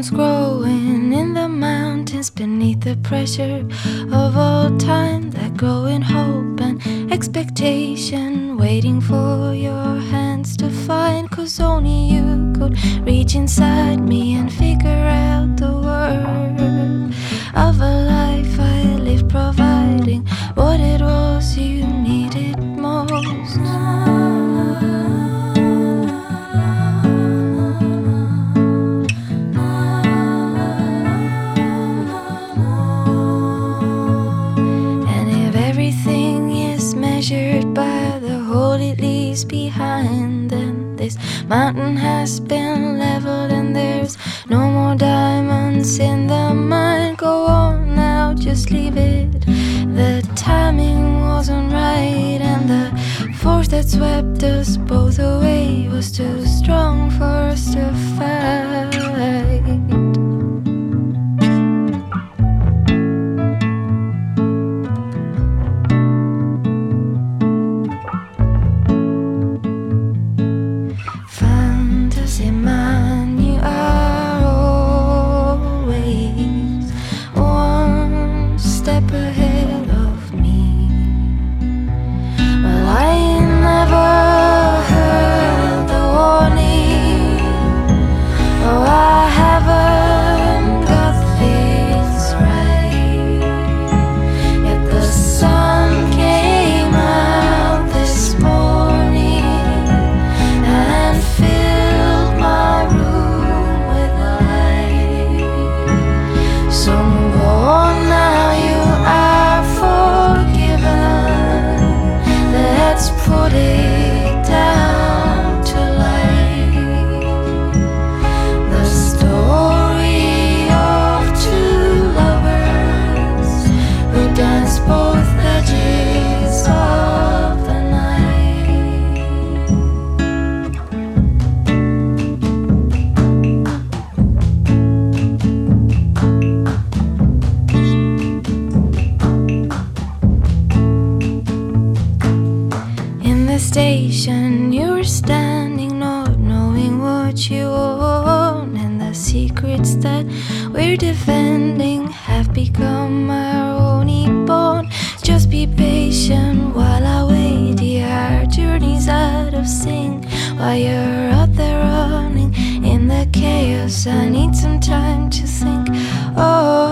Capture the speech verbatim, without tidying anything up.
Stones growing in the mountains beneath the pressure of all time, that growing hope and expectation, waiting for your hands to find. Cause only you could reach inside me and figure out the word of a life I lived, providing what it was you needed most. Measured by the hole it leaves behind, and this mountain has been leveled and there's no more diamonds in the mine. Go on now, just leave it. The timing wasn't right, and the force that swept us both away was too strong for us to fight. Man, you are always one step ahead of me. Well, I never heard the warning. Oh, I haven't got this right. Yet the sun came out this morning and filled my room with light. So move on now, you are forgiven. Let's put it down to light. The story of two lovers who dance both edges of the night. In the station, you were standing, not knowing what you want, and the secrets that we're defending have become our only bond. Just be patient while I wait. Yeah, our journey's out of sync while you're out there running in the chaos. I need some time to think. Oh.